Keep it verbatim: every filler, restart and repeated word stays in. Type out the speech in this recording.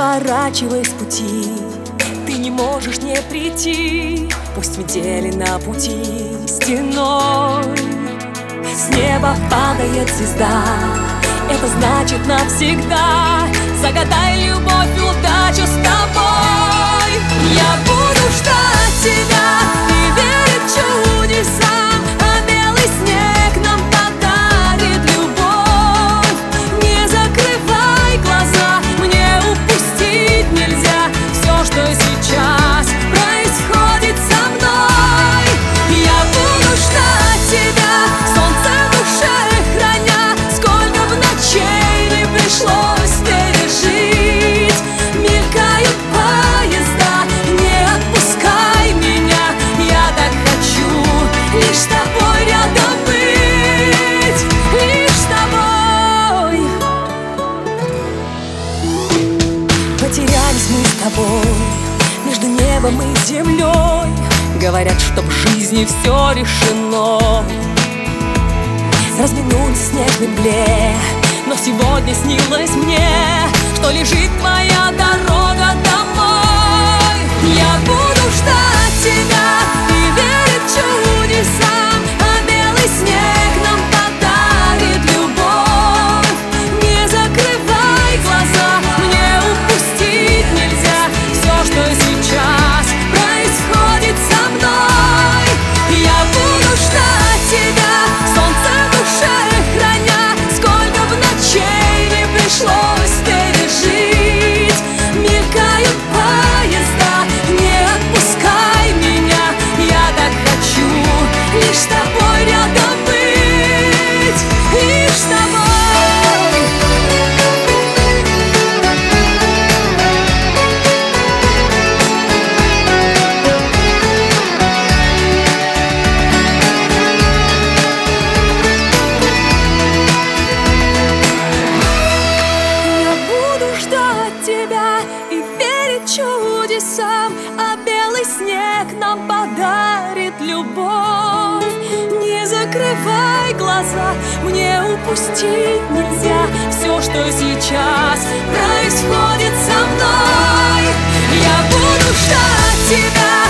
сворачивай с пути, ты не можешь не прийти. Пусть метели на пути стеной, с неба падает звезда, это значит навсегда. Загадай любовь, удачу с тобой. Я буду ждать тебя и верить чудесам, а белый снег нам подарит любовь. Не закрывай глаза, мне упустить нельзя все, что сейчас происходит со мной. Я буду ждать тебя, солнце в душе храня, сколько в ночей не пришлось пережить. Мелькают поезда, не отпускай меня, я так хочу лишь с тобой рядом быть, лишь с тобой. Потерялись мы с тобой между небом и землей. Говорят, что в жизни все решено. Разминулись в снежной мгле, но сегодня снилось мне, что лежит твоя дорога домой. Я буду ждать тебя и верить чудесам, а белый снег нам подарит любовь. Не закрывай глаза, мне упустить нельзя все, что сейчас происходит со мной. Я буду ждать тебя, солнце в душе храня, сколько в ночей не пришлось пережить. Мелькают поезда, не отпускай меня, я так хочу лишь с тобой рядом быть, лишь с тобой. Тебя и верить чудесам, а белый снег нам подарит любовь. Не закрывай глаза, мне упустить нельзя все, что сейчас происходит со мной. Я буду ждать тебя